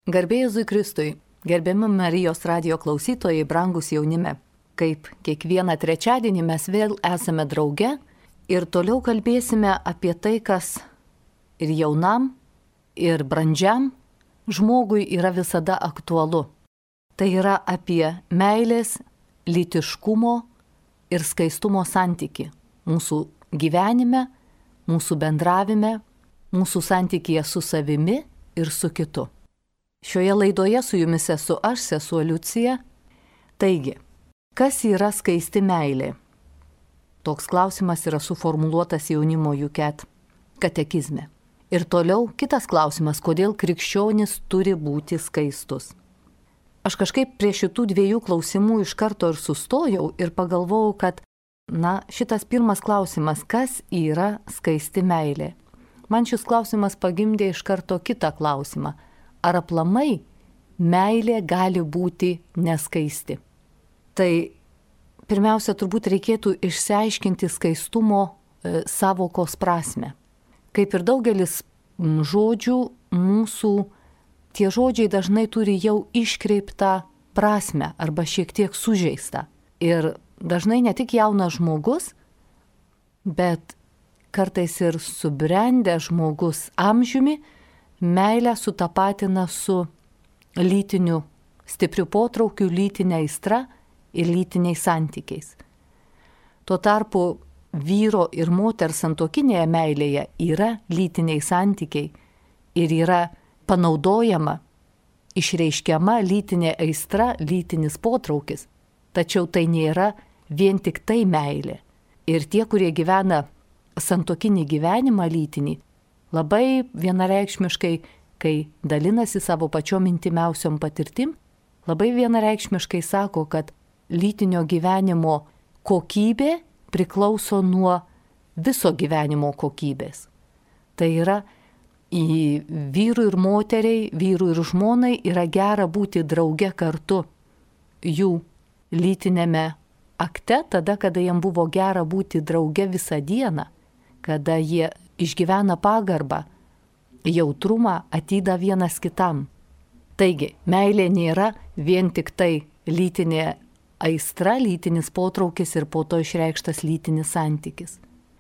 Garbė Jėzui Kristui, gerbiami Marijos radijo klausytojai, brangus jaunime. Kaip kiekvieną trečiadienį mes vėl esame drauge ir toliau kalbėsime apie tai, kas ir jaunam, ir brandžiam žmogui yra visada aktualu. Tai yra apie meilės, lytiškumo ir skaistumo santyki mūsų gyvenime, mūsų bendravime, mūsų santykyje su savimi ir su kitu. Šioje laidoje su jumis esu aš, sesuo Liucija. Taigi, kas yra skaisti meilė? Toks klausimas yra suformuluotas jaunimo juket katekizme. Ir toliau kitas klausimas, kodėl krikščionis turi būti skaistus. Aš kažkaip prie šitų dviejų klausimų iš karto ir sustojau ir pagalvojau, kad, šitas pirmas klausimas, kas yra skaisti meilė? Man šis klausimas pagimdė iš karto kitą klausimą. Ar aplamai meilė gali būti neskaisti? Tai pirmiausia, turbūt reikėtų išsiaiškinti skaistumo sąvokos prasme. Kaip ir daugelis žodžių, mūsų tie žodžiai dažnai turi jau iškreiptą prasme arba šiek tiek sužeistą. Ir dažnai ne tik jaunas žmogus, bet kartais ir subrendęs žmogus amžiumi meilę sutapatina su lytiniu stipriu potraukiu, lytinė aistra ir lytiniais santykiais. Tuo tarpu vyro ir moters santuokinėje meilėje yra lytiniai santykiai ir yra panaudojama, išreiškiama lytinė aistra, lytinis potraukis. Tačiau tai nėra vien tik tai meilė. Ir tie, kurie gyvena santuokinį gyvenimą lytinį, labai vienareikšmiškai, kai dalinasi savo pačiom intimiausiom patirtim, labai vienareikšmiškai sako, kad lytinio gyvenimo kokybė priklauso nuo viso gyvenimo kokybės. Tai yra, vyrui ir moteriai, vyrui ir žmonai yra gera būti drauge kartu jų lytinėme akte, tada, kada jiem buvo gera būti drauge visą dieną, kada jie išgyvena pagarbą, jautrumą, atidą vienas kitam. Taigi, meilė nėra vien tik tai lytinė aistra, lytinis potraukis ir po to išreikštas lytinis santykis.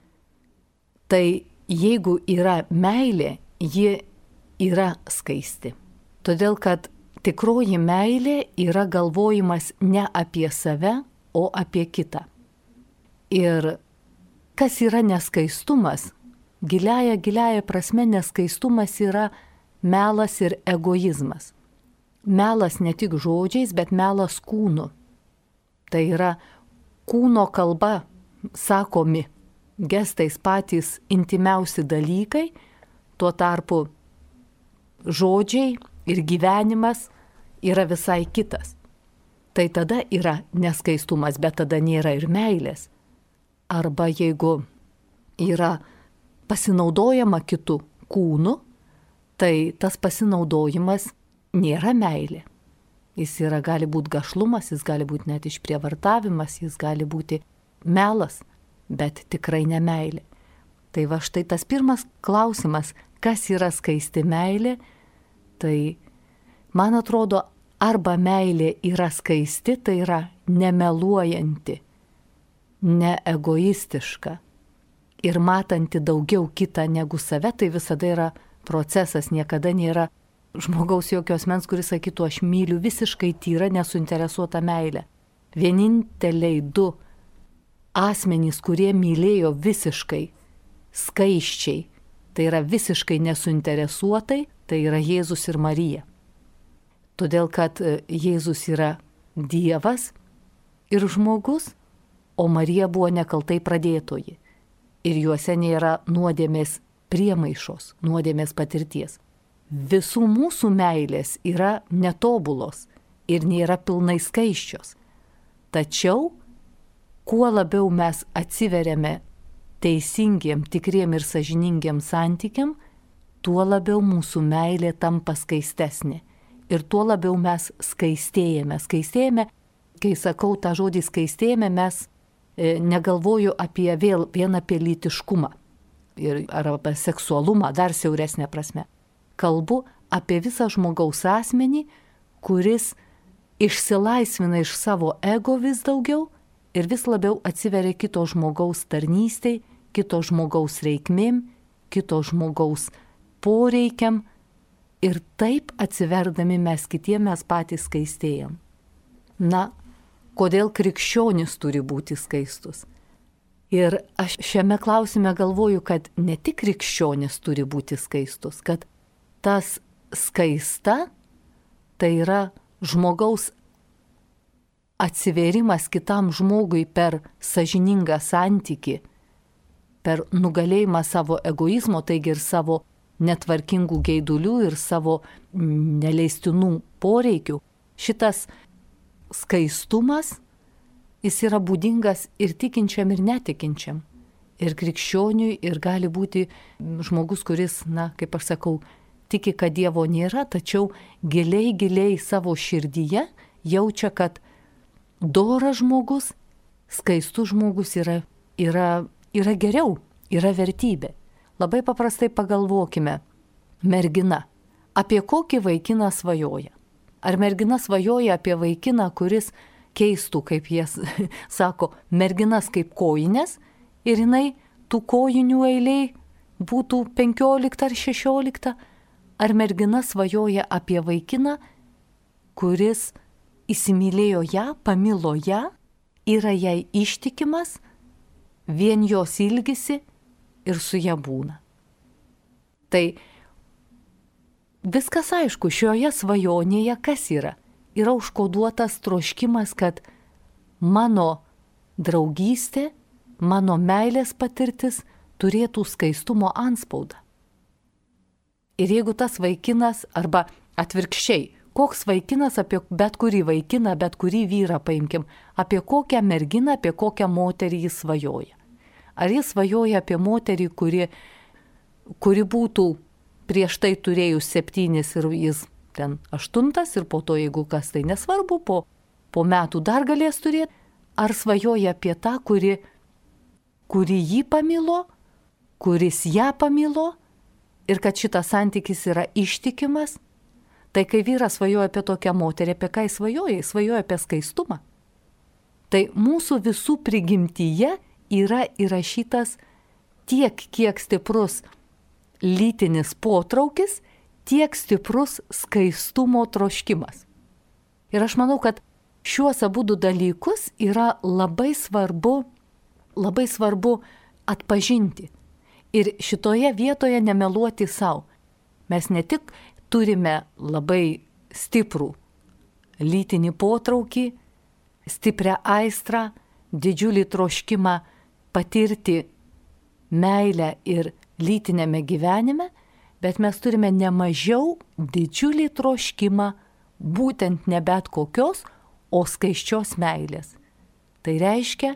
Tai jeigu yra meilė, ji yra skaisti. Todėl, kad tikroji meilė yra galvojimas ne apie save, o apie kitą. Ir kas yra neskaistumas? Giliaja prasme neskaistumas yra melas ir egoizmas. Melas ne tik žodžiais, bet melas kūnu. Tai yra kūno kalba sakomi gestais patys intimiausi dalykai, tuo tarpu žodžiai ir gyvenimas yra visai kitas. Tai tada yra neskaistumas, bet tada nėra ir meilės. Arba jeigu yra pasinaudojama kitų kūnų, tai tas pasinaudojimas nėra meilė. Jis gali būti gašlumas, jis gali būti net išprievartavimas, jis gali būti melas, bet tikrai ne meilė. Tai va štai tas pirmas klausimas, kas yra skaisti meilė, tai man atrodo, arba meilė yra skaisti, tai yra nemeluojanti, neegoistiška ir matanti daugiau kitą negu save, tai visada yra procesas, niekada nėra žmogaus jokios mens, kuris sakytų, aš myliu visiškai tyra, nesuinteresuota meilė. Vieninteliai du asmenys, kurie mylėjo visiškai skaisčiai, tai yra visiškai nesuinteresuotai, tai yra Jėzus ir Marija. Todėl, kad Jėzus yra Dievas ir žmogus, o Marija buvo nekaltai pradėtoji. Ir juose nėra nuodėmės priemaišos, nuodėmės patirties. Visų mūsų meilės yra netobulos ir nėra pilnai skaisčios. Tačiau, kuo labiau mes atsiveriame teisingiem, tikriem ir sąžiningiem santykiam, tuo labiau mūsų meilė tampa skaistesnė. Ir tuo labiau mes skaistėjame. Skaistėjame, kai sakau tą žodį skaistėjame, mes negalvoju vien apie lytiškumą ar apie seksualumą, dar siauresnė prasme. Kalbu apie visą žmogaus asmenį, kuris išsilaisvina iš savo ego vis daugiau ir vis labiau atsiveria kito žmogaus tarnystei, kito žmogaus reikmėm, kito žmogaus poreikiam ir taip atsiverdami mes kitiem mes patys skaistėjam. Na, kodėl krikščionis turi būti skaistus? Ir aš šiame klausime galvoju, kad ne tik krikščionis turi būti skaistus, kad tas skaista tai yra žmogaus atsivėrimas kitam žmogui per sąžiningą santykį, per nugalėjimą savo egoizmo, taigi ir savo netvarkingų geidulių ir savo neleistinų poreikių. Šitas skaistumas, jis yra būdingas ir tikinčiam, ir netikinčiam. Ir krikščioniui, ir gali būti žmogus, kuris, na, kaip aš sakau, tiki, kad Dievo nėra, tačiau giliai savo širdyje jaučia, kad doras žmogus, skaistus žmogus yra geriau, yra vertybė. Labai paprastai pagalvokime, mergina, apie kokį vaikiną svajoja? Ar mergina svajoja apie vaikiną, kuris keistų, kaip jie sako, merginas kaip kojinės ir jinai tų kojinių eiliai būtų 15 ar 16? Ar mergina svajoja apie vaikiną, kuris įsimylėjo ją, pamilo ją, yra jai ištikimas, vien jos ilgisi ir su ja būna? Tai viskas aišku, šioje svajonėje kas yra? Yra užkoduotas troškimas, kad mano draugystė, mano meilės patirtis turėtų skaistumo antspaudą. Ir jeigu tas vaikinas, arba atvirkščiai, koks vaikinas, apie bet kurį vaikiną, bet kurį vyrą paimkim, apie kokią merginą, apie kokią moterį jis svajoja. Ar jis svajoja apie moterį, kuri būtų prieš tai turėjus 7 ir jis ten 8 ir po to, jeigu kas tai nesvarbu, po metų dar galės turėti? Ar svajoja apie tą, kuri jį pamilo, kuris ją pamilo ir kad šitas santykis yra ištikimas? Tai kai vyras svajoja apie tokią moterį, apie ką jis svajoja? Jis svajoja apie skaistumą. Tai mūsų visų prigimtyje yra įrašytas tiek, kiek stiprus lytinis potraukis, tiek stiprus skaistumo troškimas. Ir aš manau, kad šiuos abudu dalykus yra labai svarbu atpažinti. Ir šitoje vietoje nemeluoti savo. Mes ne tik turime labai stiprų lytinį potraukį, stiprią aistrą, didžiulį troškimą patirti meilę ir lytinėme gyvenime, bet mes turime nemažiau didžiulį troškimą būtent ne bet kokios, o skaisčios meilės. Tai reiškia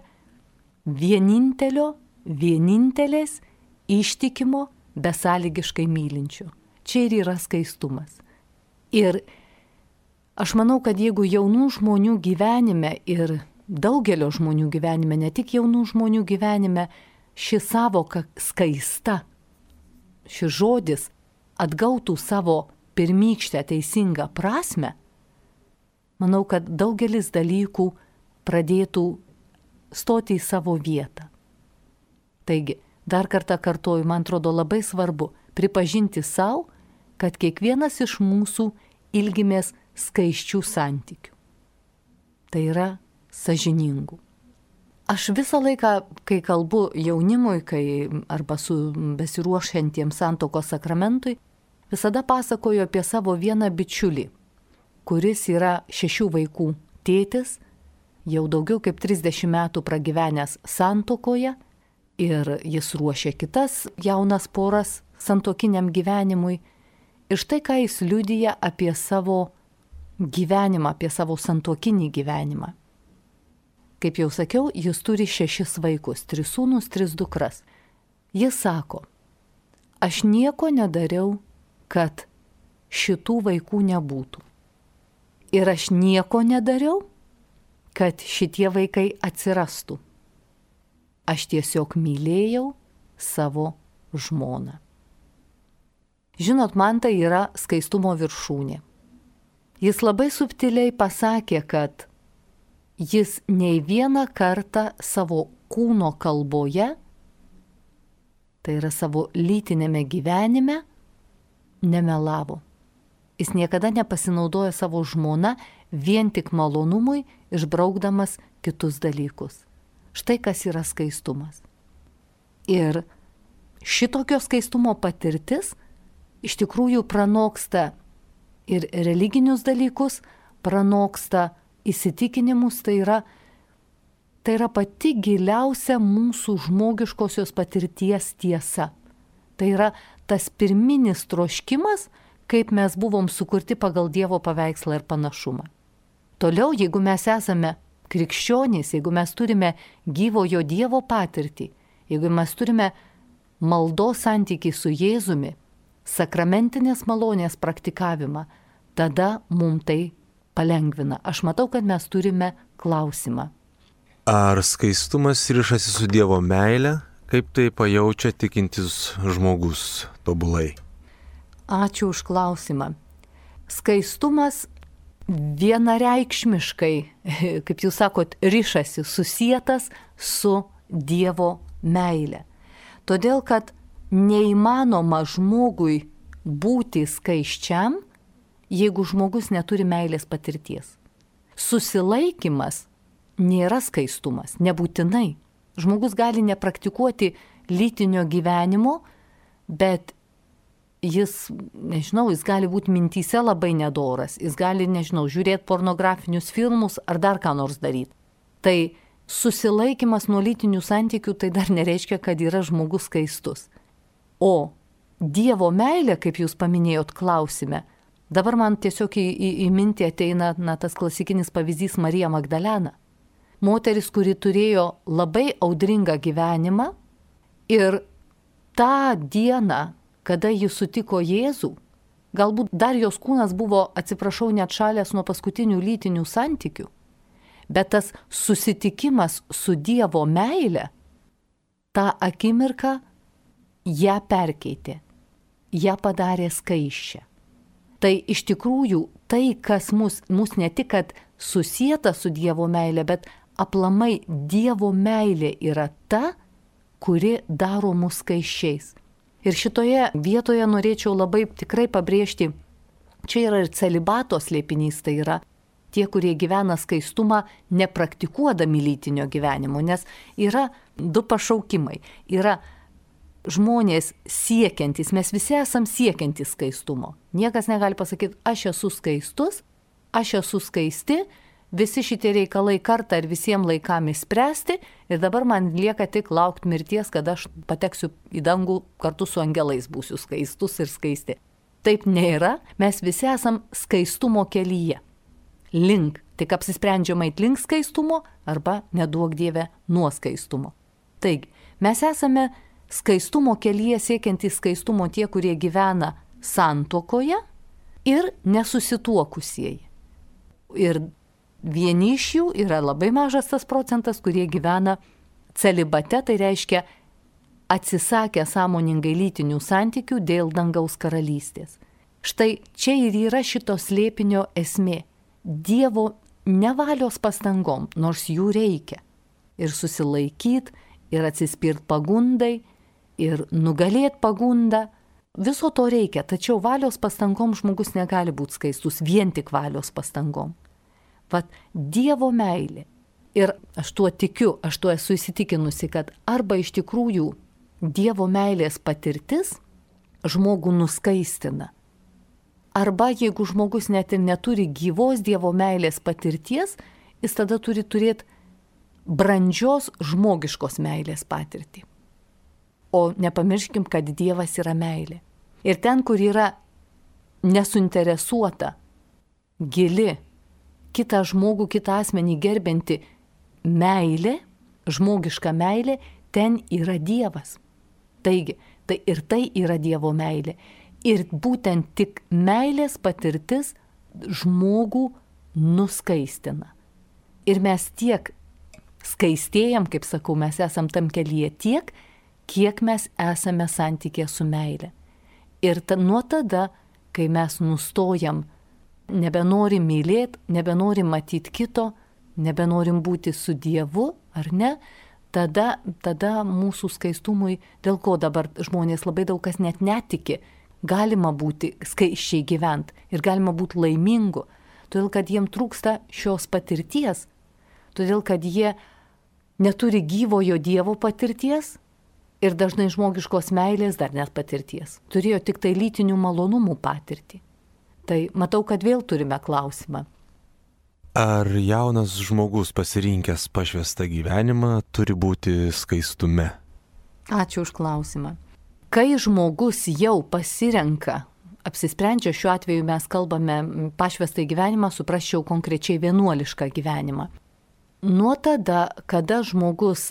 vienintelės ištikimo, besąlygiškai mylinčio. Čia ir yra skaistumas. Ir aš manau, kad jeigu jaunų žmonių gyvenime ir daugelio žmonių gyvenime, ne tik jaunų žmonių gyvenime, ši savoka skaista, šis žodis atgautų savo pirmykštę teisingą prasme, manau, kad daugelis dalykų pradėtų stoti į savo vietą. Taigi, dar kartą kartoju, man atrodo labai svarbu pripažinti savo, kad kiekvienas iš mūsų ilgimės skaisčių santykių. Tai yra sąžiningų. Aš visą laiką, kai kalbu jaunimui, arba su besiruošiantiems santuokos sakramentui, visada pasakoju apie savo vieną bičiulį, kuris yra 6 vaikų tėtis, jau daugiau kaip 30 metų pragyvenęs santuokoje ir jis ruošia kitas jaunas poras santuokiniam gyvenimui. Ir štai ką jis liudija apie savo gyvenimą, apie savo santuokinį gyvenimą. Kaip jau sakiau, jis turi 6 vaikus, 3 sūnus, 3 dukras. Jis sako, aš nieko nedariau, kad šitų vaikų nebūtų. Ir aš nieko nedariau, kad šitie vaikai atsirastų. Aš tiesiog mylėjau savo žmoną. Žinot, man tai yra skaistumo viršūnė. Jis labai subtiliai pasakė, kad jis nei vieną kartą savo kūno kalboje, tai yra savo lytinėme gyvenime, nemelavo. Jis niekada nepasinaudojo savo žmona vien tik malonumui, išbraukdamas kitus dalykus. Štai kas yra skaistumas. Ir šitokio skaistumo patirtis iš tikrųjų pranoksta ir religinius dalykus, pranoksta įsitikinimus, tai yra pati giliausia mūsų žmogiškosios patirties tiesa. Tai yra tas pirminis troškimas, kaip mes buvom sukurti pagal Dievo paveikslą ir panašumą. Toliau, jeigu mes esame krikščionys, jeigu mes turime gyvojo Dievo patirtį, jeigu mes turime maldos santykį su Jėzumi, sakramentinės malonės praktikavimą, tada mums tai palengvina. Aš matau, kad mes turime klausimą. Ar skaistumas rišasi su Dievo meile? Kaip tai pajaučia tikintis žmogus tobulai? Ačiū už klausimą. Skaistumas vienareikšmiškai, kaip jūs sakot, rišasi, susietas su Dievo meile. Todėl, kad neįmanoma žmogui būti skaisčiam, jeigu žmogus neturi meilės patirties. Susilaikimas nėra skaistumas, nebūtinai. Žmogus gali nepraktikuoti lytinio gyvenimo, bet jis gali būti mintyse labai nedoras, jis gali, žiūrėti pornografinius filmus ar dar ką nors daryti. Tai susilaikimas nuo lytinių santykių tai dar nereiškia, kad yra žmogus skaistus. O Dievo meilė, kaip jūs paminėjot klausime, dabar man tiesiog į mintį ateina tas klasikinis pavyzdys Marija Magdalena. Moteris, kuri turėjo labai audringą gyvenimą ir tą dieną, kada ji sutiko Jėzų, galbūt dar jos kūnas buvo, atsiprašau, net šalęs nuo paskutinių lytinių santykių, bet tas susitikimas su Dievo meile, tą akimirką ją perkeitė, ją padarė skaisčią. Tai iš tikrųjų tai, kas mus ne tik kad susieta su Dievo meile, bet aplamai Dievo meilė yra ta, kuri daro mus skaisčiais. Ir šitoje vietoje norėčiau labai tikrai pabrėžti, čia yra ir celibato slėpinys, tai yra tie, kurie gyvena skaistumą nepraktikuodami lytinio gyvenimo, nes yra du pašaukimai. Yra žmonės siekiantys, mes visi esam siekiantys skaistumo. Niekas negali pasakyti, aš esu skaistus, aš esu skaisti, visi šitie reikalai kartą ir visiems laikams išspręsti ir dabar man lieka tik laukti mirties, kad aš pateksiu į dangų kartu su angelais, būsiu skaistus ir skaisti. Taip nėra, mes visi esam skaistumo kelyje. Link, tik apsisprendžiama eit link skaistumo arba neduok Dieve nuo skaistumo. Taigi, mes esame skaistumo kelyje siekiantys skaistumo tie, kurie gyvena santuokoje ir nesusituokusieji. Ir vieni iš jų yra labai mažas tas procentas, kurie gyvena celibate, tai reiškia atsisakę sąmoningai lytinių santykių dėl dangaus karalystės. Štai čia ir yra šito slėpinio esmė. Dievo nevalios pastangom, nors jų reikia. Ir susilaikyti, ir atsispirt pagundai, ir nugalėti pagundą. Viso to reikia, tačiau valios pastangom žmogus negali būti skaistus, vien tik valios pastangom. Vat Dievo meilė. Ir aš tuo tikiu, aš tuo esu įsitikinusi, kad arba iš tikrųjų Dievo meilės patirtis žmogų nuskaistina. Arba jeigu žmogus net ir neturi gyvos Dievo meilės patirties, jis tada turi turėti brandžios žmogiškos meilės patirtį. O nepamirškim, kad Dievas yra meilė. Ir ten, kur yra nesuinteresuota, gili, kitą žmogų, kitą asmenį gerbinti meilė, žmogiška meilė, ten yra Dievas. Taigi, tai yra Dievo meilė. Ir būtent tik meilės patirtis žmogų nuskaistina. Ir mes tiek skaistėjam, kaip sakau, mes esam tam kelyje tiek, kiek mes esame santykė su meilė. Ir nuo tada, kai mes nustojam, nebenorim mylėti, nebenorim matyti kito, nebenorim būti su Dievu, ar ne, tada mūsų skaistumui, dėl ko dabar žmonės labai daug kas net netiki, galima būti skaisčiai gyventi ir galima būti laimingu, todėl kad jiem trūksta šios patirties, todėl kad jie neturi gyvojo Dievo patirties ir dažnai žmogiškos meilės dar net patirties. Turėjo tik tai lytinių malonumų patirtį. Tai matau, kad vėl turime klausimą. Ar jaunas žmogus pasirinkęs pašvęstą gyvenimą turi būti skaistume? Ačiū už klausimą. Kai žmogus jau pasirenka, apsisprendžia, šiuo atveju mes kalbame pašvęstą gyvenimą, suprasčiau konkrečiai vienuolišką gyvenimą. Nuo tada, kada žmogus,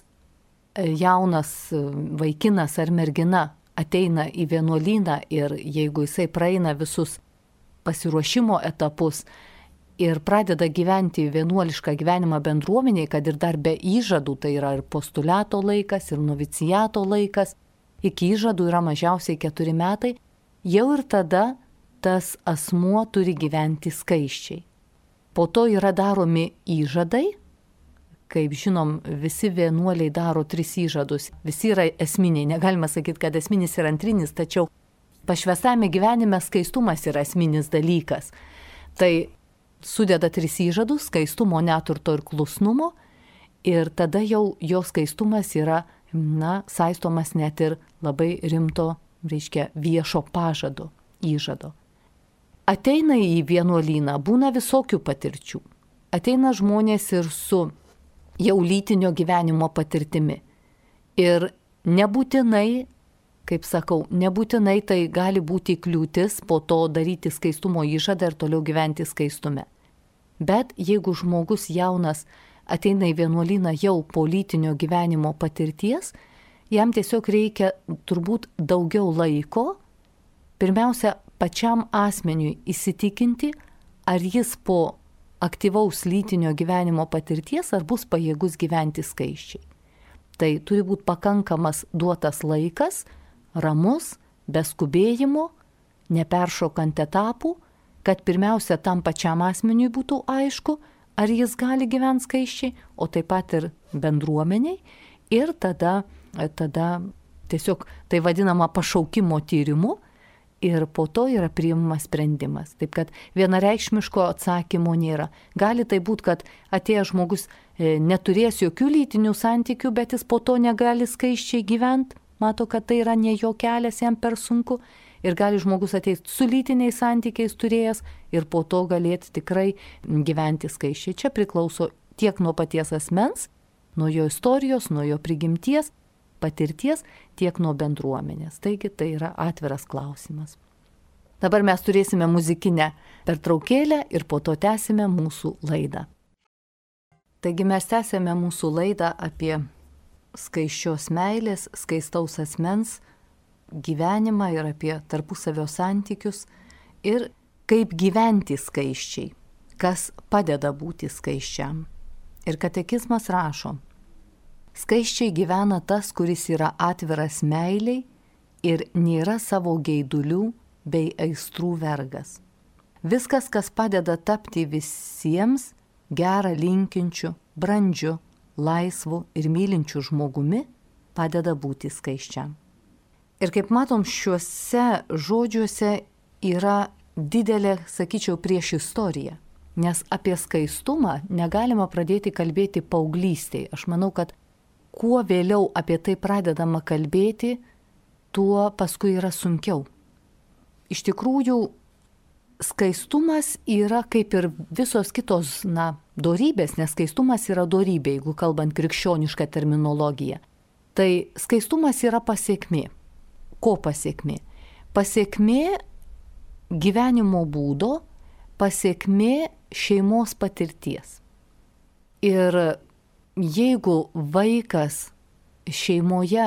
jaunas vaikinas ar mergina ateina į vienuolyną ir jeigu jisai praeina visus pasiruošimo etapus ir pradeda gyventi vienuolišką gyvenimą bendruomeniai, kad ir dar be įžadų, tai yra ir postuliato laikas, ir noviciato laikas, iki įžadų yra mažiausiai 4 metai, jau ir tada tas asmuo turi gyventi skaisčiai. Po to yra daromi įžadai. Kaip žinom, visi vienuoliai daro 3 įžadus, visi yra esminiai, negalima sakyti, kad esminis ir antrinis, tačiau pašvęstame gyvenime skaistumas yra esminis dalykas. Tai sudeda 3 įžadus, skaistumo, neturto ir klusnumo, ir tada jau jo skaistumas yra, saistomas net ir labai rimto, viešo pažado, įžado. Ateina į vienuolyną, būna visokių patirčių. Ateina žmonės ir su jau lytinio gyvenimo patirtimi. Ir nebūtinai, kaip sakau, nebūtinai tai gali būti kliūtis po to daryti skaistumo įžadą ir toliau gyventi skaistume. Bet jeigu žmogus jaunas ateina į vienuolyną jau po lytinio gyvenimo patirties, jam tiesiog reikia turbūt daugiau laiko, pirmiausia, pačiam asmeniui įsitikinti, ar jis po aktyvaus lytinio gyvenimo patirties, ar bus pajėgus gyventi skaisčiai. Tai turi būti pakankamas duotas laikas, ramus, be skubėjimo, neperšokant etapų, kad pirmiausia tam pačiam asmeniui būtų aišku, ar jis gali gyventi skaisčiai, o taip pat ir bendruomeniai. Ir tada tiesiog tai vadinama pašaukimo tyrimu, ir po to yra priimamas sprendimas. Taip kad vienareikšmiško atsakymo nėra. Gali tai būti, kad atėjęs žmogus neturės jokių lytinių santykių, bet jis po to negali skaisčiai gyventi. Mato, kad tai yra ne jo kelias, jam per sunku. Ir gali žmogus ateiti su lytiniais santykiais turėjęs ir po to galėti tikrai gyventi skaisčiai. Čia priklauso tiek nuo paties asmens, nuo jo istorijos, nuo jo prigimties, patirties, tiek nuo bendruomenės. Taigi tai yra atviras klausimas. Dabar mes turėsime muzikinę pertraukėlę ir po to tęsime mūsų laidą. Taigi mes tęsime mūsų laidą apie skaisčios meilės, skaistaus asmens gyvenimą ir apie tarpusavio santykius ir kaip gyventi skaisčiai, kas padeda būti skaisčiam. Ir katekizmas rašo: skaisčiai gyvena tas, kuris yra atviras meiliai ir nėra savo geidulių bei aistrų vergas. Viskas, kas padeda tapti visiems gerą linkinčiu, brandžiu, laisvu ir mylinčiu žmogumi, padeda būti skaisčiam. Ir kaip matom, šiuose žodžiuose yra didelė, sakyčiau, priešistorija. Nes apie skaistumą negalima pradėti kalbėti paauglystėje. Aš manau, kad kuo vėliau apie tai pradedama kalbėti, tuo paskui yra sunkiau. Iš tikrųjų, skaistumas yra kaip ir visos kitos, dorybės, nes skaistumas yra dorybė, jeigu kalbant krikščionišką terminologiją. Tai skaistumas yra pasiekmė. Ko pasiekmė? Pasiekmė gyvenimo būdo, pasiekmė šeimos patirties. Ir jeigu vaikas šeimoje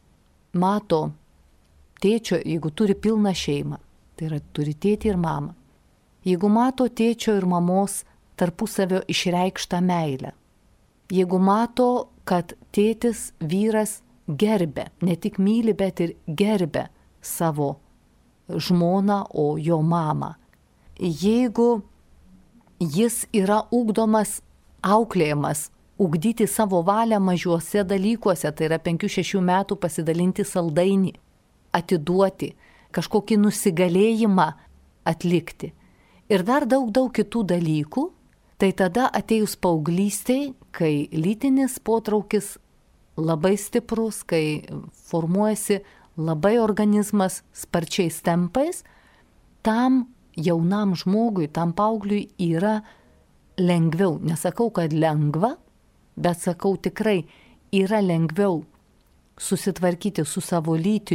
mato tėčio, jeigu turi pilną šeimą, tai yra turi tėtį ir mamą, jeigu mato tėčio ir mamos tarpusavio išreikštą meilę, jeigu mato, kad tėtis, vyras gerbia, ne tik myli, bet ir gerbia savo žmoną, o jo mamą. Jeigu jis yra ugdomas, auklėjamas, ugdyti savo valią mažiuose dalykuose, tai yra 5-6 metų pasidalinti saldainį, atiduoti, kažkokį nusigalėjimą atlikti ir dar daug kitų dalykų, tai tada atėjus paauglystei, kai lytinis potraukis labai stiprus, kai formuojasi labai organizmas sparčiais tempais, tam jaunam žmogui, tam paaugliui yra lengviau. Nesakau, kad lengva, bet sakau tikrai yra lengviau susitvarkyti su savo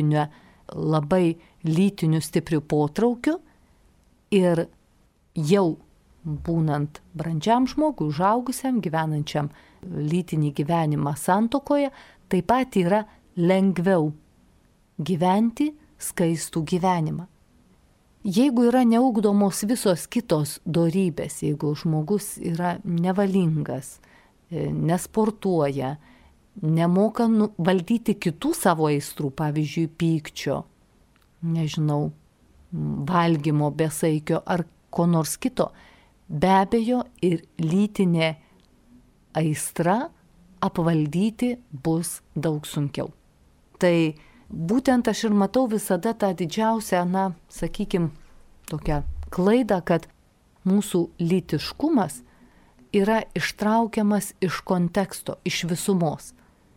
labai lytiniu stipriu potraukiu ir jau būnant brandžiam žmogui, užaugusiam, gyvenančiam lytinį gyvenimą santuokoje, taip pat yra lengviau gyventi skaistų gyvenimą. Jeigu yra neugdomos visos kitos dorybės, jeigu žmogus yra nevalingas, nesportuoja, nemoka valdyti kitų savo aistrų, pavyzdžiui, pykčio, nežinau, valgymo besaikio ar ko nors kito, be abejo ir lytinė aistra apvaldyti bus daug sunkiau. Tai būtent aš ir matau visada tą didžiausią, sakykime, tokią klaidą, kad mūsų lytiškumas yra ištraukiamas iš konteksto, iš visumos.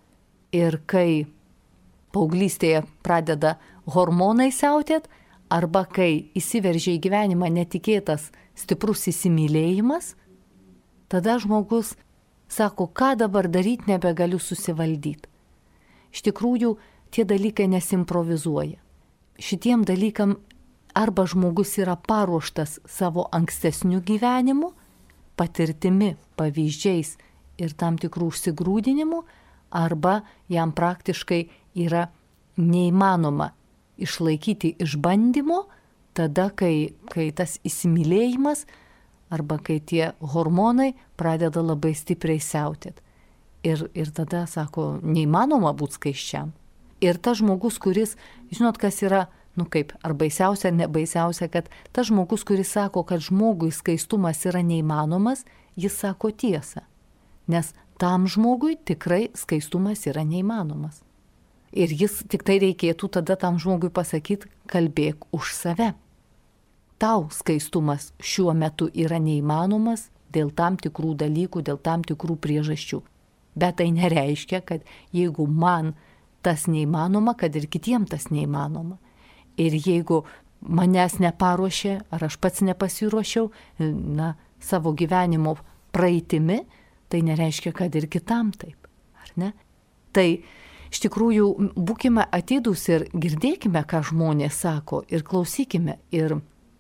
Ir kai paauglystėje pradeda hormonai siautėt, arba kai įsiveržia į gyvenimą netikėtas stiprus įsimylėjimas, tada žmogus sako, ką dabar daryti, nebegaliu susivaldyti. Iš tikrųjų, tie dalykai nesimprovizuoja. Šitiem dalykam arba žmogus yra paruoštas savo ankstesniu gyvenimu, patirtimi, pavyzdžiais ir tam tikrų užsigrūdinimų, arba jam praktiškai yra neįmanoma išlaikyti išbandymo, tada, kai tas įsimylėjimas arba kai tie hormonai pradeda labai stipriai siautėti. Ir tada sako, neįmanoma būti skaisčiam. Ir tas žmogus, kuris, žinot, kas yra, ar baisiausia, ar nebaisiausia, kad tas žmogus, kuris sako, kad žmogui skaistumas yra neįmanomas, jis sako tiesą. Nes tam žmogui tikrai skaistumas yra neįmanomas. Ir jis tik tai reikėtų tada tam žmogui pasakyti, kalbėk už save. Tau skaistumas šiuo metu yra neįmanomas dėl tam tikrų dalykų, dėl tam tikrų priežasčių. Bet tai nereiškia, kad jeigu man tas neįmanoma, kad ir kitiem tas neįmanoma. Ir jeigu manęs neparuošė, ar aš pats nepasiruošiau, savo gyvenimo praeitimi, tai nereiškia, kad ir kitam taip, ar ne? Tai iš tikrųjų būkime atidūs ir girdėkime, ką žmonės sako ir klausykime. Ir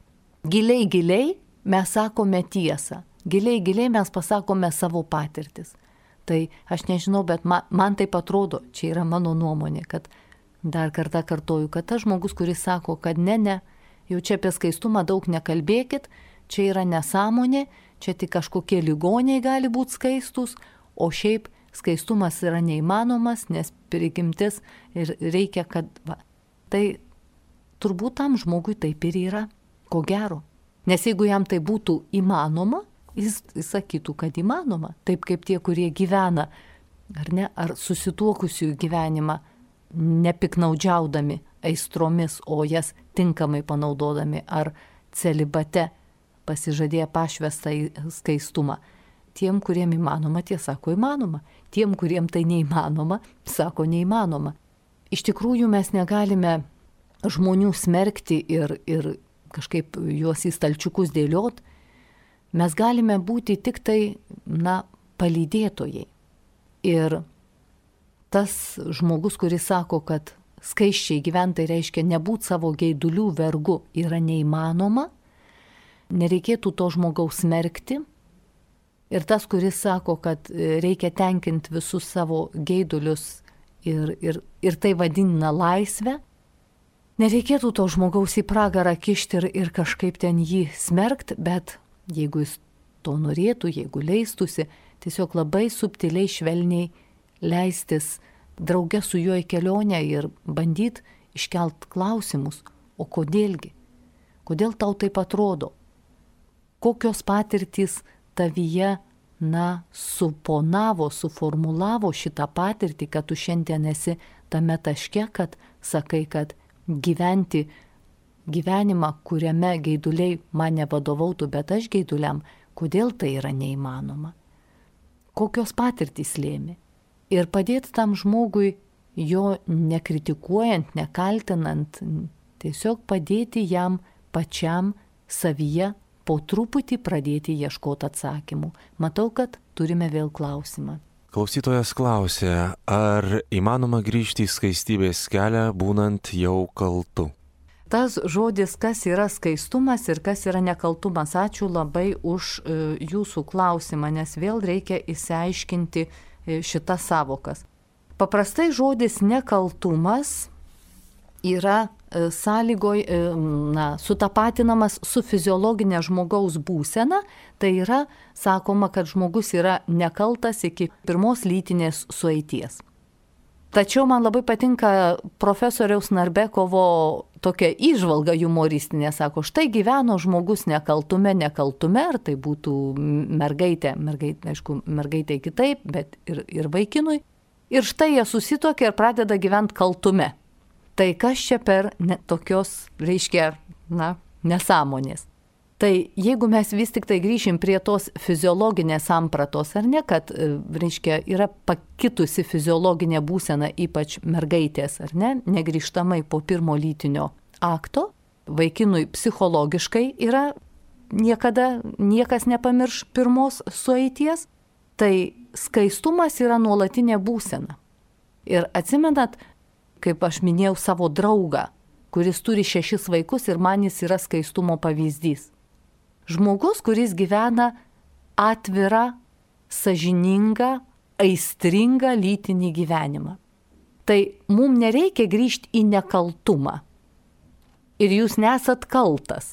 giliai mes sakome tiesą, giliai mes pasakome savo patirtis. Tai aš nežinau, bet man taip atrodo, čia yra mano nuomonė, kad dar kartą kartoju, kad tas žmogus, kuris sako, kad ne, jau čia apie skaistumą daug nekalbėkit, čia yra nesąmonė, čia tik kažkokie ligoniai gali būti skaistus, o šiaip skaistumas yra neįmanomas, nes prigimtis ir reikia, kad... Tai turbūt tam žmogui taip ir yra, ko gero. Nes jeigu jam tai būtų įmanoma, jis sakytų, kad įmanoma. Taip kaip tie, kurie gyvena, ar ne, ar susituokusių gyvenimą, nepiknaudžiaudami aistromis, o jas tinkamai panaudodami, ar celibate pasižadėję pašvestą skaistumą. Tiem, kuriem įmanoma, tie sako įmanoma. Tiem, kuriem tai neįmanoma, sako neįmanoma. Iš tikrųjų mes negalime žmonių smerkti ir kažkaip juos į stalčiukus dėliot. Mes galime būti tik tai, palydėtojai. Ir tas žmogus, kuris sako, kad skaisčiai gyventai reiškia nebūti savo geidulių vergu, yra neįmanoma, nereikėtų to žmogaus smerkti. Ir tas, kuris sako, kad reikia tenkinti visus savo geidulius ir tai vadina laisvę, nereikėtų to žmogaus į pragarą kišti ir kažkaip ten jį smerkti, bet jeigu jis to norėtų, jeigu leistusi, tiesiog labai subtiliai, švelniai leistis drauge su juo į kelionę ir bandyti iškelt klausimus, O kodėlgi? Kodėl tau taip atrodo? Kokios patirtys tavyje, suponavo, suformulavo šitą patirtį, kad tu šiandien esi tame taške, kad sakai, kad gyventi gyvenimą, kuriame geiduliai mane vadovautų, bet aš geiduliam, kodėl tai yra neįmanoma? Kokios patirtys lėmė? Ir padėti tam žmogui, jo nekritikuojant, nekaltinant, tiesiog padėti jam pačiam savyje po truputį pradėti ieškoti atsakymų. Matau, kad turime vėl klausimą. Klausytojas klausė, ar įmanoma grįžti į skaistybės kelią, būnant jau kaltu? Tas žodis, kas yra skaistumas ir kas yra nekaltumas. Ačiū labai už jūsų klausimą, nes vėl reikia išsiaiškinti šitas savokas. Paprastai žodis nekaltumas yra sutapatinamas su fiziologinė žmogaus būsena, tai yra sakoma, kad žmogus yra nekaltas iki pirmos lytinės sueities. Tačiau man labai patinka profesoriaus Narbekovo tokia įžvalga humoristinė, sako, štai gyveno žmogus nekaltume, ar tai būtų mergaitė, aišku, mergaitė kitaip, bet ir vaikinui, ir štai jie susituokia ir pradeda gyventi kaltume. Tai kas čia per tokios, reiškia, nesąmonės. Tai jeigu mes vis tik tai grįšim prie tos fiziologinės sampratos, ar ne, kad, reiškia, yra pakitusi fiziologinė būsena, ypač mergaitės, ar ne, negrįžtamai po pirmo lytinio akto, vaikinui psichologiškai yra niekada niekas nepamirš pirmos sueities, tai skaistumas yra nuolatinė būsena. Ir atsimenat, kaip aš minėjau savo draugą, kuris turi 6 vaikus ir man jis yra skaistumo pavyzdys. Žmogus, kuris gyvena atvirą, sąžiningą, aistringą lytinį gyvenimą. Tai mums nereikia grįžti į nekaltumą. Ir jūs nesat kaltas.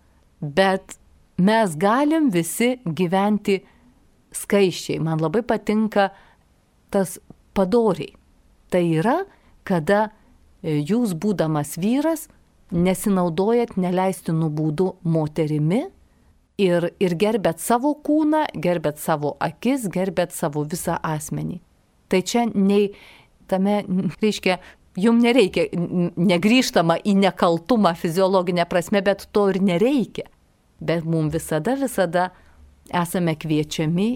Bet mes galim visi gyventi skaisčiai. Man labai patinka tas padoriai. Tai yra, kada jūs būdamas vyras nesinaudojat neleistinų būdų moterimi ir gerbėt savo kūną, gerbėt savo akis, gerbėt savo visą asmenį. Tai čia nei tame, reiškia, jums nereikia negrįžtama į nekaltumą fiziologinę prasme, bet to ir nereikia. Bet mums visada esame kviečiami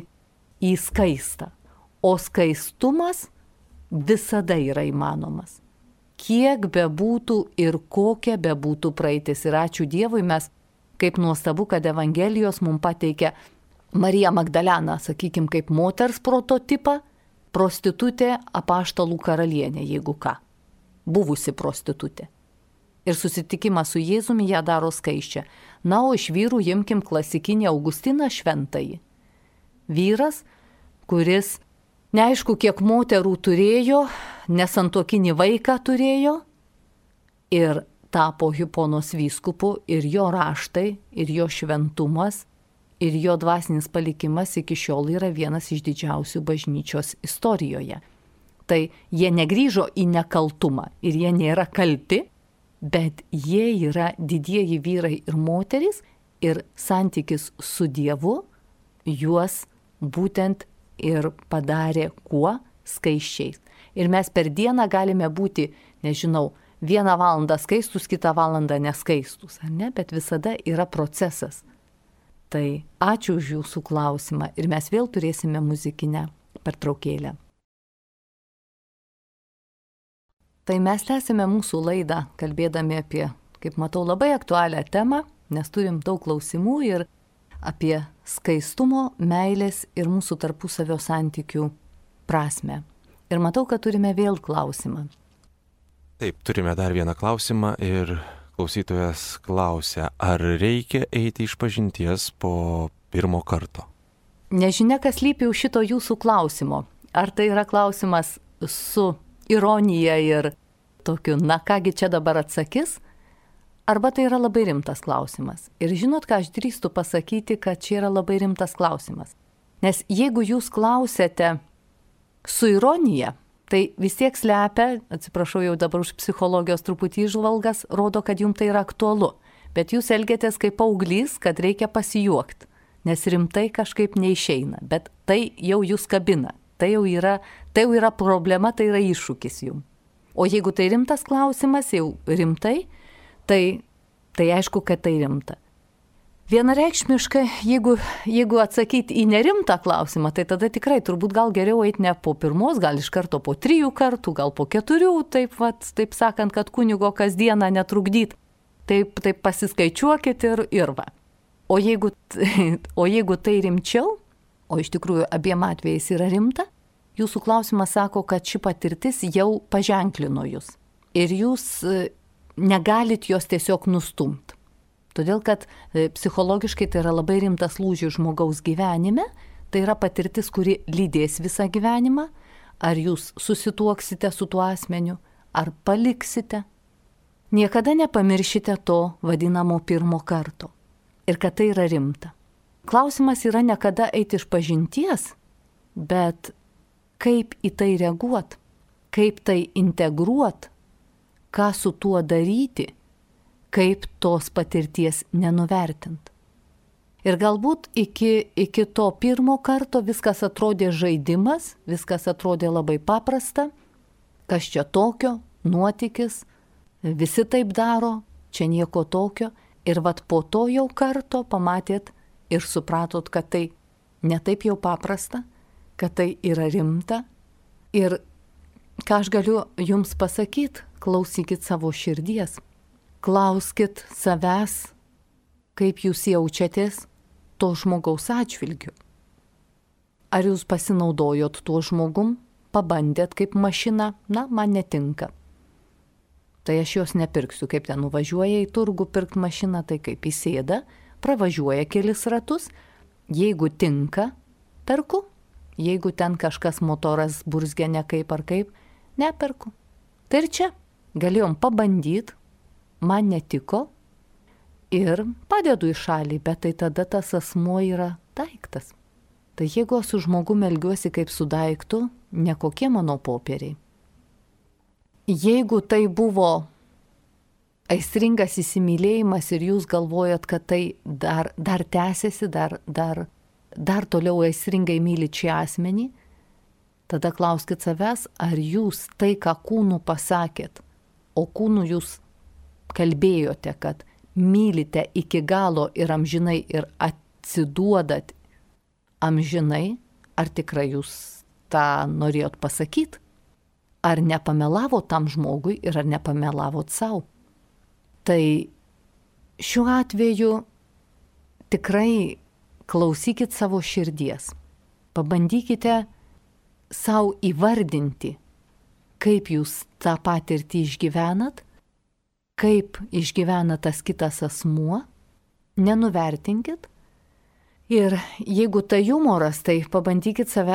į skaistą. O skaistumas visada yra įmanomas. Kiek bebūtų ir kokia bebūtų praeitis. Ir ačiū Dievui, mes kaip nuostabu, kad Evangelijos mums pateikia Mariją Magdaleną, sakykime, kaip moters prototipą, prostitutė apaštalų karalienė, jeigu ką, buvusi prostitutė. Ir susitikimą su Jėzumi ją daro skaisčią. Na, o iš vyrų imkim klasikinį Augustiną Šventąjį. Vyras, kuris neaišku, kiek moterų turėjo, nesantuokinį vaiką turėjo ir tapo Hiponos vyskupu ir jo raštai, ir jo šventumas, ir jo dvasinis palikimas iki šiol yra vienas iš didžiausių bažnyčios istorijoje. Tai jie negrįžo į nekaltumą ir jie nėra kalti, bet jie yra didieji vyrai ir moterys ir santykis su Dievu juos būtent ir padarė kuo skaisčiais. Ir mes per dieną galime būti, nežinau, 1 valandą skaistus, kitą valandą neskaistus, ar ne? Bet visada yra procesas. Tai ačiū už jūsų klausimą ir mes vėl turėsime muzikinę pertraukėlę. Tai mes tęsime mūsų laidą, kalbėdami apie, kaip matau, labai aktualią temą, nes turim daug klausimų ir apie skaistumo, meilės ir mūsų tarpusavio santykių prasmę. Ir matau, kad turime vėl klausimą. Taip, turime dar vieną klausimą ir klausytojas klausia, ar reikia eiti išpažinties po pirmo karto? Nežinia, kas lypi už šito jūsų klausimo. Ar tai yra klausimas su ironija ir tokiu, na kągi čia dabar atsakys? Arba tai yra labai rimtas klausimas. Ir žinot, ką aš drįstu pasakyti, kad čia yra labai rimtas klausimas. Nes jeigu jūs klausėte su ironija, tai vis tiek slepia, atsiprašau jau dabar už psichologijos truputį įžvalgas, rodo, kad jums tai yra aktualu. Bet jūs elgiatės kaip paauglys, kad reikia pasijuokti, nes rimtai kažkaip neišeina. Bet tai jau jūs kabina, tai jau yra problema, tai yra iššūkis jums. O jeigu tai rimtas klausimas, jau rimtai, tai aišku, kad tai rimta. Vienareikšmiškai, jeigu atsakyti į nerimtą klausimą, tai tada tikrai turbūt gal geriau eiti ne po pirmos, gal iš karto po 3 kartų, gal po 4, taip sakant, kad kunigo kasdieną netrukdyt. Taip pasiskaičiuokit ir va. O jeigu tai rimčiau, o iš tikrųjų abiem atvejais yra rimta, jūsų klausimas sako, kad ši patirtis jau paženklino jūs. Ir jūs negalit jos tiesiog nustumti. Todėl, kad psichologiškai tai yra labai rimtas lūžis žmogaus gyvenime, tai yra patirtis, kuri lydės visą gyvenimą, ar jūs susituoksite su tuo asmeniu, ar paliksite. Niekada nepamiršite to vadinamo pirmo karto ir kad tai yra rimta. Klausimas yra ne kada eiti iš pažinties, bet kaip į tai reaguot, kaip tai integruot, ką su tuo daryti, kaip tos patirties nenuvertint. Ir galbūt iki to pirmo karto viskas atrodė žaidimas, viskas atrodė labai paprasta, kas čia tokio, nuotykis, visi taip daro, čia nieko tokio. Ir vat po to jau karto pamatėt ir supratot, kad tai ne taip jau paprasta, kad tai yra rimta. Ir ką aš galiu jums pasakyti, klausykit savo širdies. Klauskit savęs, kaip jūs jaučiatės to žmogaus atžvilgiu. Ar jūs pasinaudojot tuo žmogum, pabandėt kaip mašina, man netinka. Tai aš jos nepirksiu, kaip ten nuvažiuoja į turgų pirkti mašiną, tai kaip įsėda, pravažiuoja kelis ratus, jeigu tinka, perku, jeigu ten kažkas motoras burzgia ne kaip ar kaip, neperku. Tai ir čia galėjom pabandyti, man netiko ir padedu į šalį, bet tai tada tas asmuo yra daiktas. Tai jeigu aš su žmogumi elgiuosi kaip su daiktu, nekokie mano popieriai. Jeigu tai buvo aistringas įsimylėjimas ir jūs galvojat, kad tai dar tęsiasi, dar toliau aistringai mylit šį asmenį, tada klauskit savęs, ar jūs tai, ką kūnu pasakėt, o kūnu jūs kalbėjote, kad mylite iki galo ir amžinai ir atsiduodat amžinai, ar tikrai jūs tą norėjot pasakyti? Ar nepamelavot tam žmogui ir ar nepamelavot savo? Tai šiuo atveju tikrai klausykit savo širdies. Pabandykite savo įvardinti, kaip jūs tą patirtį išgyvenat, kaip išgyvena tas kitas asmuo, nenuvertinkit. Ir jeigu tai humoras, tai pabandykit save,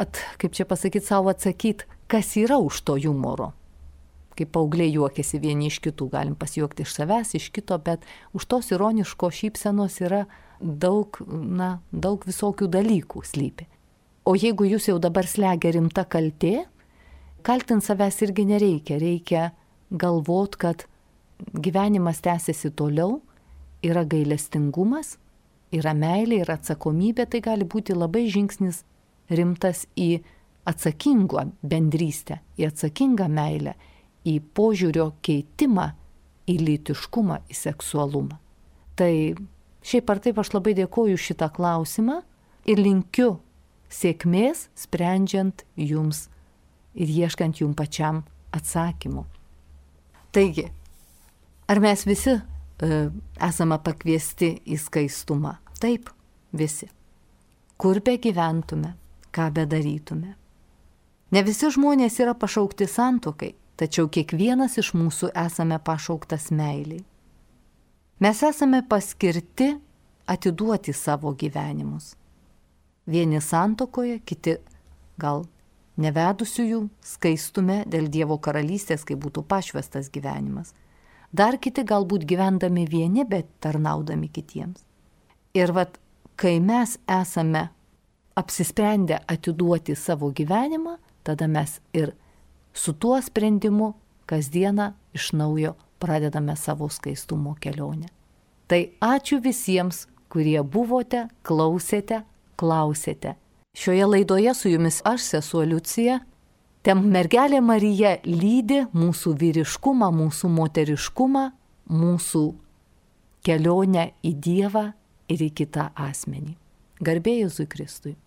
savo atsakyti, kas yra už to humoro. Kaip paaugliai juokiasi vieni iš kitų, galim pasijuokti iš savęs, iš kito, bet už tos ironiško šypsenos yra daug visokių dalykų slypi. O jeigu jūs jau dabar slegia rimta kaltė, kaltinti savęs irgi nereikia. Reikia galvot, kad gyvenimas tęsiasi toliau, yra gailestingumas, yra meilė, yra atsakomybė, tai gali būti labai žingsnis rimtas į atsakingą bendrystę, į atsakingą meilę, į požiūrio keitimą, į lytiškumą, į seksualumą. Tai šiaip ar taip aš labai dėkoju šitą klausimą ir linkiu sėkmės sprendžiant jums ir ieškant jums pačiam atsakymų. Taigi, ar mes visi esame pakviesti į skaistumą? Taip, visi. Kur be gyventume, ką be darytume. Ne visi žmonės yra pašaukti santuokai, tačiau kiekvienas iš mūsų esame pašauktas meiliai. Mes esame paskirti atiduoti savo gyvenimus. Vieni santuokoje, kiti gal nevedusiųjų skaistume dėl Dievo karalystės, kai būtų pašvestas gyvenimas. Dar kiti galbūt gyvendami vieni, bet tarnaudami kitiems. Ir kai mes esame apsisprendę atiduoti savo gyvenimą, tada mes ir su tuo sprendimu kasdieną iš naujo pradedame savo skaistumo kelionę. Tai ačiū visiems, kurie buvote, klausėte, klausėte. Šioje laidoje su jumis aš, sesuo Liucija. Ten mergelė Marija lydi mūsų vyriškumą, mūsų moteriškumą, mūsų kelionę į Dievą ir į kitą asmenį. Garbė Jėzui Kristui.